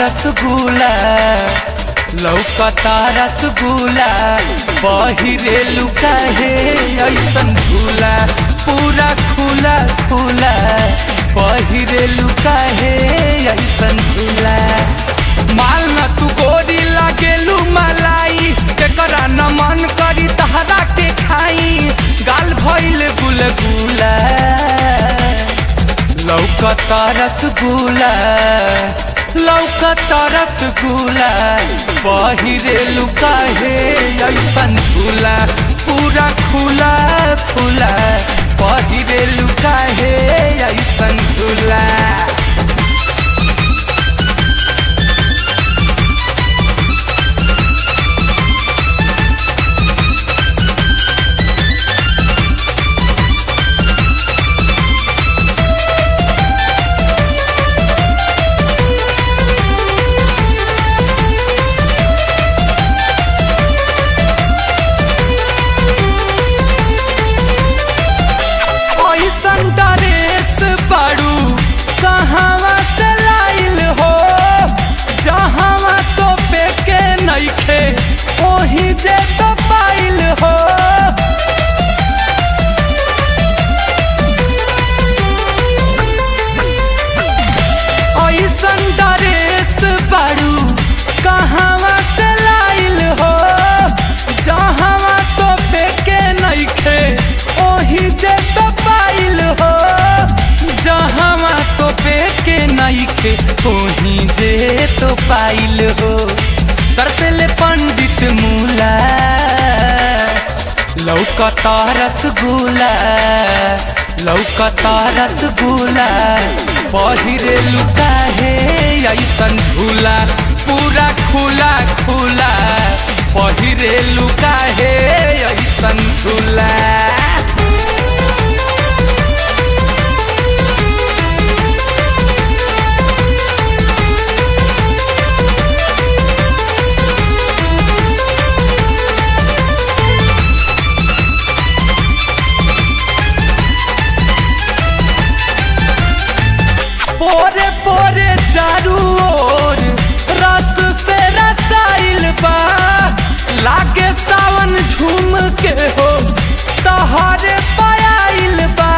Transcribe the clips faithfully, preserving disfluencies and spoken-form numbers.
रसगुल्ला लौकता रसगुल्ला बहिरे लुका है ऐसन झूला पूरा खुला खुला बहिरे लुका है ऐसन झूला। माल न तू गोरी लागेलू मलाई एकरा न मन करी तहरा के खाई गाल भइल गुलगुला लौकता रसगुल्ला लौकता रसगुल्ला बहिरे लुका है ऐसन झूला पूरा खुला खुला बहिरे लुका है ऐसन झूला। कोही जे तो पाइल हो तरसले पंडित मूला लौकता रसगुल्ला लौकता रसगुल्ला बहिरे लुका है ऐसन झूला पूरा खुला खुला बहिरे लुका है ऐसन झूला। पोरे पोरे चारू ओर रस से रसाइल बा लागे सावन झूम के हो तहारे पायल बा।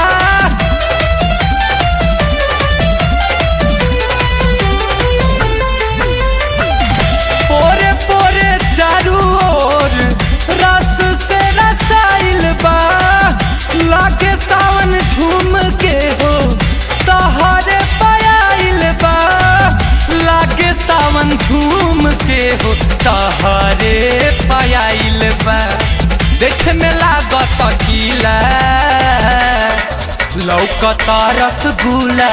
पोरे पोरे चारू ओर रस से रसाइल बा लागे सावन झूम के हो तहारे लागे सावन झूम के हो तहारे पायल बा देखे में लागत गीला लौकता रसगुल्ला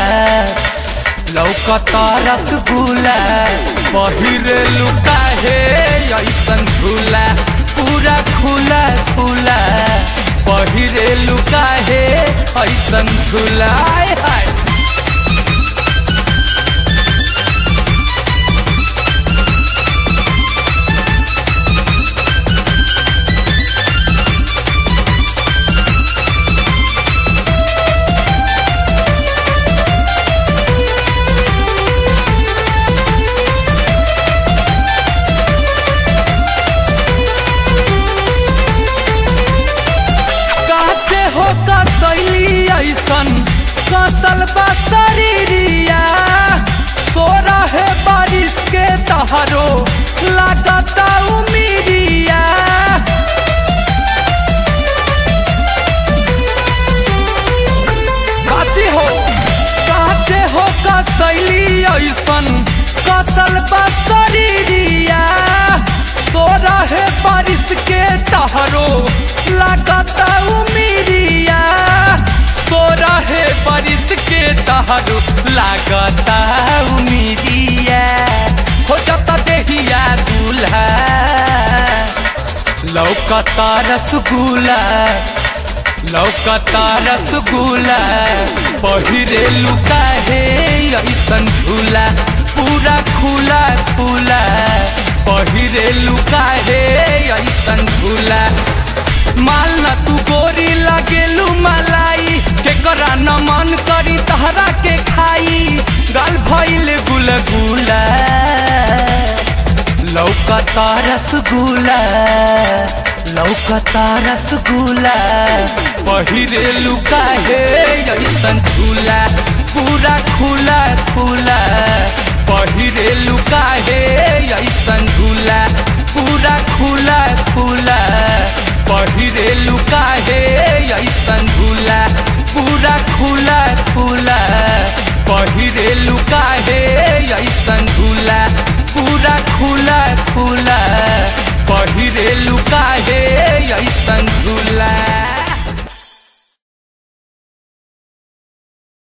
लौकता रसगुल्ला बहिरे लुका है ऐसन झूला पूरा खुला खुला बहिरे लुका है ऐसन झूला। हाय कसल बा शरीरिया सो रहे बारिश के तहरो लागता उमीरिया काची हो काचे हो कसैली ऐसन कसल बा शरीरिया सो रहे बारिश के तहरो लागता उमीरिया सो रहे बारिश के तहरो लागता उमीरिया हो जाता देहिया दूल्हा लौकता रसगुल्ला लौकता रसगुल्ला बहिरे लुका है ऐसन झूला पूरा खुला खुला बहिरे लुका है ऐसन झूला। माल न तू गोरी लागेलू मलाई केकरा न मन करी तहरा के खाई गाल भइल गुलगुला। लौकता रसगुल्ला लौकता रसगुल्ला पहिरे लुका हे ऐसन झूला पूरा खुला खुला पहिरे लुका हे ऐसन झूला पूरा खुला खुला पहिरे लुका हे